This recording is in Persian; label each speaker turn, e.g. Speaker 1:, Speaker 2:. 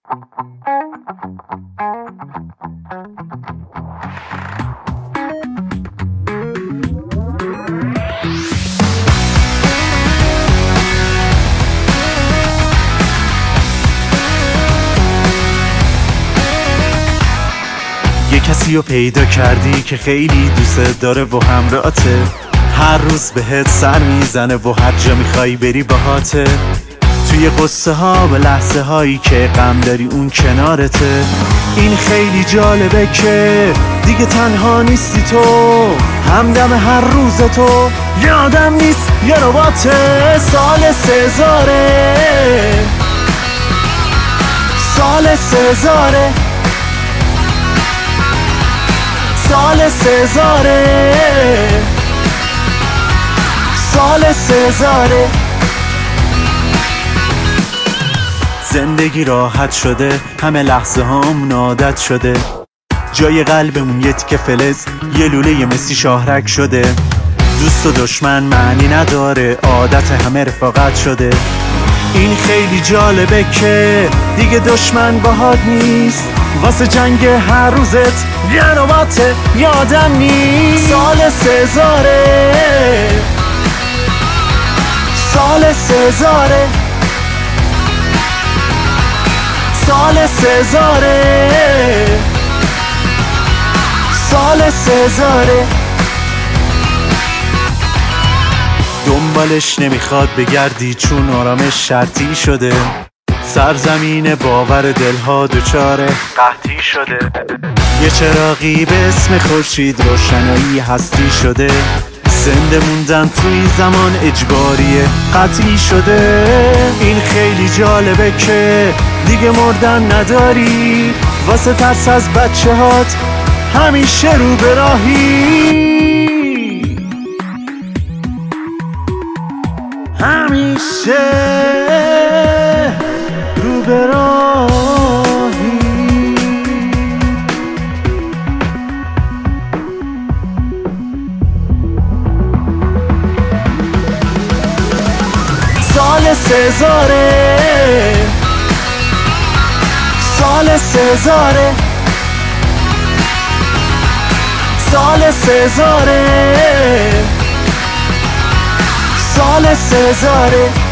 Speaker 1: یه کسی رو پیدا کردی که خیلی دوست داره و همراهته، هر روز بهت سر میزنه و هر جا میخوای بری باهاته. توی قصه ها و لحظه هایی که غم داری اون کنارته. این خیلی جالبه که دیگه تنها نیستی تو، همدم هر روز تو یادم نیست یه رباته. سال سزاره، سال سزاره، سال سزاره، سال سزاره. زندگی راحت شده، همه لحظه هامون عادت شده، جای قلبمون یه تیکه فلز، یه لوله مسی شاهرک شده. دوست و دشمن معنی نداره، عادت همه رفاقت شده. این خیلی جالبه که دیگه دشمن باهات نیست، واسه جنگ هر روزت یه نوبت یادم نیست. سال سزاره، سال سزاره، سال سزاره، سال سزاره. دنبالش نمیخواد بگردی چون آرامش شرطی شده، سرزمین باور دلها دچار قحطی شده. یه چراغی به اسم خورشید روشنایی هستی شده، زنده موندن توی زمان اجباری قطعی شده. این خیلی جالبه که دیگه مردن نداری، واسه ترس از بچه هات همیشه رو به راهی، همیشه رو به راهی. سال سزاره، سال سزاره، سال سزاره، سال سزاره.